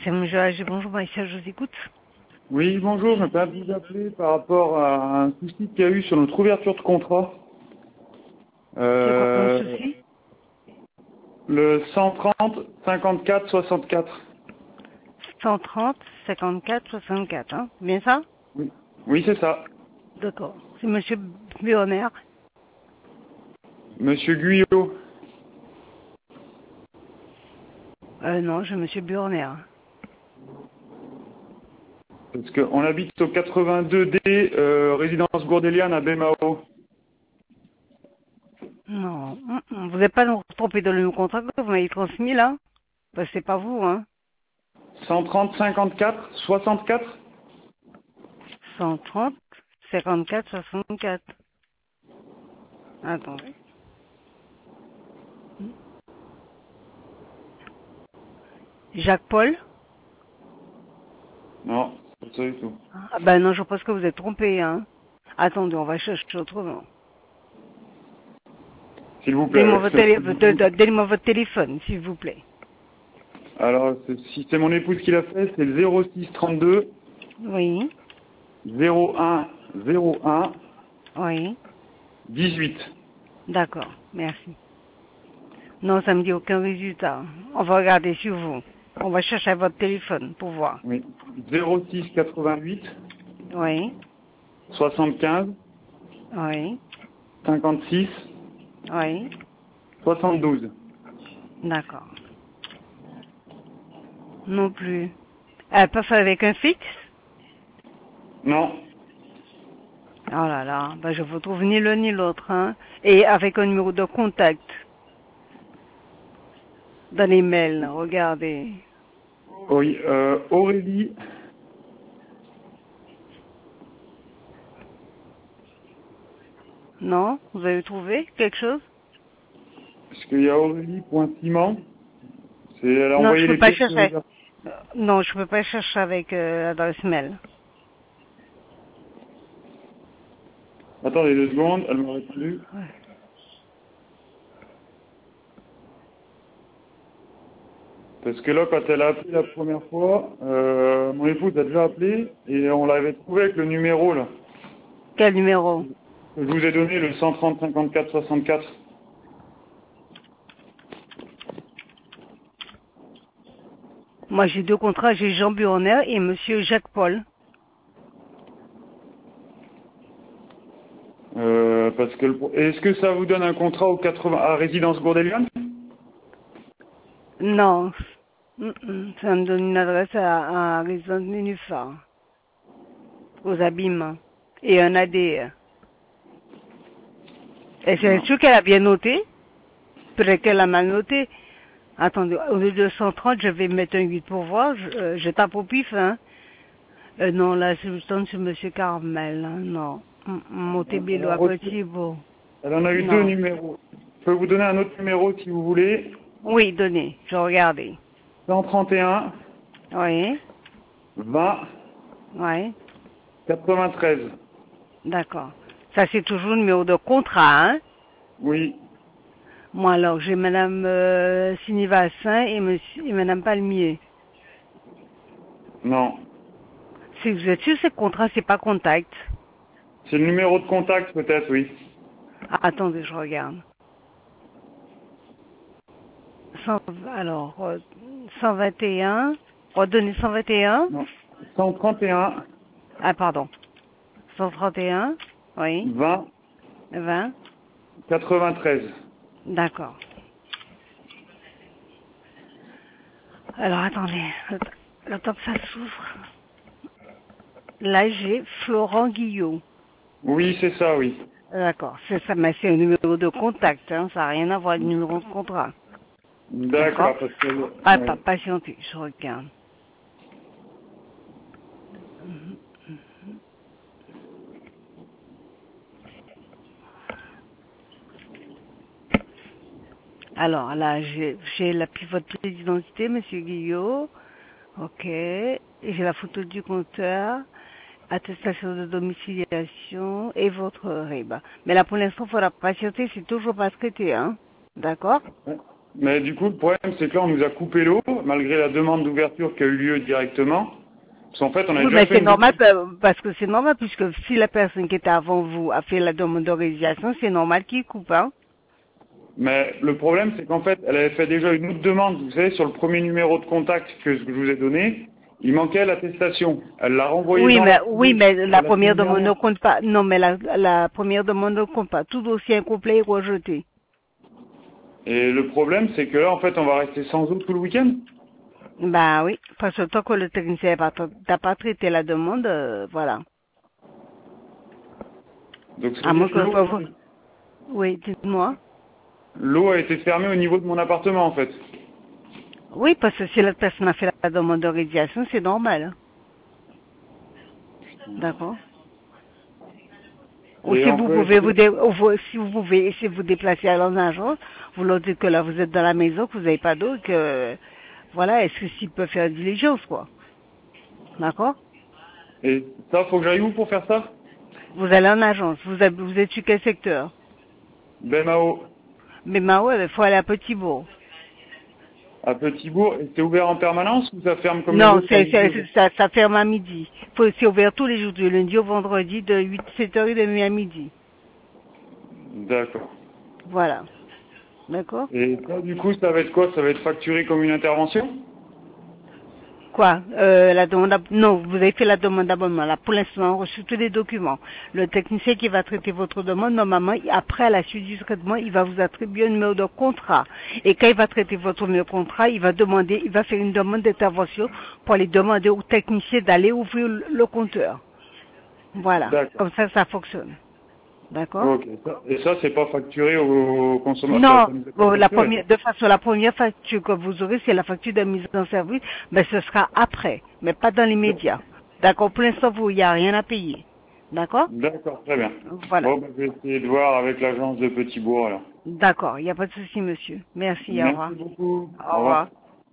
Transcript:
GSM Joage, bonjour Maïssa, je vous écoute. Oui, bonjour, je me permets de vous appeler par rapport à un souci qu'il y a eu sur notre ouverture de contrat. C'est quoi comme souci? Le 130 54 64. 130 54 64, hein? Bien ça? Oui, oui c'est ça. D'accord. C'est monsieur Bioner. Monsieur Guyot. Non, je monsieur Bioner. Parce qu'on habite au 82D, résidence Gourdeliane à Bémao. Non, vous n'êtes pas nous trompé dans le contrat que vous m'avez transmis là? Bah, c'est pas vous, hein? 130 54 64. 130 54 64. Attendez. Jacques Paul? Non, c'est pas ça du tout. Ah ben non, je pense que vous êtes trompé, hein? Attendez, on va chercher autrement. S'il vous plaît. Donnez-moi votre téléphone, s'il vous plaît. Alors, si c'est mon épouse qui l'a fait, c'est le 06 32 Oui, 01 01 oui, 18. d'accord, merci. Non, ça me dit aucun résultat. On va regarder sur vous. On va chercher votre téléphone pour voir. Oui. 06 88 Oui, 75 oui, 56 oui, 72. d'accord. Non plus. Elle peut faire avec un fixe? Non. Oh là là, ben je vous trouve ni l'un ni l'autre, hein. Et avec un numéro de contact dans les mails, regardez. Oui, Aurélie. Non? Vous avez trouvé quelque chose? Est-ce qu'il y a Aurélie.ciment? Elle a Non, je envoyé peux les pas pièces. chercher. Non, je peux pas chercher avec l'adresse mail. Attendez 2 secondes, elle m'a répondu. Ouais. Parce que là, quand elle a appelé la première fois, mon épouse a déjà appelé et on l'avait trouvé avec le numéro là. Quel numéro? Je vous ai donné le 130 54 64. Moi, j'ai deux contrats, j'ai Jean Burner et monsieur Jacques Paul. Parce que est-ce que ça vous donne un contrat au 80 à résidence Gourdeliane? Non. Ça me donne une adresse à Résidence Nénuphar, aux Abîmes, et un AD. Et c'est Non. sûr qu'elle a bien noté. Peut-être qu'elle a mal noté. Attendez, au lieu de 130, je vais mettre un 8 pour voir. Je tape au pif, hein. Non, là, je tombe sur monsieur Carmel, hein. Non. Montebello à Cotibo. Elle en a eu deux Non. numéros. Je peux vous donner un autre numéro si vous voulez. Oui, donnez. Je regardais. 131 Oui. 20 Oui. 93. D'accord. Ça, c'est toujours le numéro de contrat, hein. Oui. Moi, alors, j'ai madame Sinivassin et monsieur et madame Palmier. Non. Si vous êtes sûr, c'est contrat, c'est pas contact. C'est le numéro de contact peut-être, oui. Ah, attendez, je regarde. 100, alors, 121. Redonnez 121. Non. 131 Ah, pardon. 131. Oui. 20 20. 93. D'accord. Alors, attendez. Le temps que ça s'ouvre. Là, j'ai Florent Guillot. Oui, c'est ça, oui. D'accord. C'est ça, mais c'est un numéro de contact, hein. Ça n'a rien à voir avec le numéro de contrat. D'accord? D'accord, parce que... Pas oui. patientez, je regarde. Alors, là, j'ai la pivote d'identité, monsieur Guillot. Ok. Et j'ai la photo du compteur, attestation de domiciliation et votre RIB. Mais là, pour l'instant, il faudra patienter, c'est toujours pas traité, hein. D'accord? Mais du coup, le problème, c'est que là, on nous a coupé l'eau, malgré la demande d'ouverture qui a eu lieu directement. Parce qu'en fait, on a Oui, déjà mais fait c'est une normal, demande. parce que c'est normal, puisque si la personne qui était avant vous a fait la demande de résiliation, c'est normal qu'il coupe, hein. Mais le problème, c'est qu'en fait, elle avait fait déjà une autre demande, vous savez, sur le premier numéro de contact que je vous ai donné, il manquait l'attestation. Elle l'a renvoyé dans la Oui, foulée mais la la première semaine demande ne dernière. compte pas. Non, mais la première demande ne compte pas. Tout dossier incomplet est rejeté. Et le problème, c'est que là, en fait, on va rester sans eau tout le week-end. Bah oui, parce que tant que le technicien n'a pas traité la demande, voilà. Donc ça À veut moins dire que que oui, dites-moi. l'eau a été fermée au niveau de mon appartement, en fait. Oui, parce que si la personne a fait la demande de résiliation, c'est normal, hein. D'accord. Ou Et si on vous peut pouvez essayer. si vous pouvez essayer de vous déplacer à l'agence, vous leur dites que là vous êtes dans la maison, que vous n'avez pas d'eau, et que voilà, est-ce que s'il peut faire diligence, quoi. D'accord? Et ça, faut que j'aille où pour faire ça? Vous allez en agence, vous êtes sur quel secteur? BMAO, Mais bah ouais, il faut aller à Petit-Bourg. à Petit-Bourg. Et c'est ouvert en permanence ou ça ferme comme les Non, autres à midi? ça ferme à midi. C'est ouvert tous les jours, du lundi au vendredi, de 7h30 à midi. D'accord. Voilà. D'accord? Et ça, du coup, ça va être quoi? Ça va être facturé comme une intervention? Quoi? La demande non, vous avez fait la demande d'abonnement. Là, pour l'instant, on a reçu tous les documents. Le technicien qui va traiter votre demande, normalement, après, à la suite du traitement, il va vous attribuer un numéro de contrat. Et quand il va traiter votre numéro de contrat, il va faire une demande d'intervention pour aller demander au technicien d'aller ouvrir le compteur. Voilà. D'accord. Comme ça fonctionne. D'accord? Ok. Et ça, c'est pas facturé au consommateur. Non, Ça nous est pas bon, facturé. de façon, la première facture que vous aurez, c'est la facture de mise en service, mais ce sera après, mais pas dans l'immédiat. D'accord? Pour l'instant, il n'y a rien à payer. D'accord? D'accord, très bien. Voilà. Bon, ben, je vais essayer de voir avec l'agence de Petit-Bourg, alors. D'accord, il n'y a pas de souci, monsieur. Merci, au revoir. Merci beaucoup. Au Au revoir. revoir.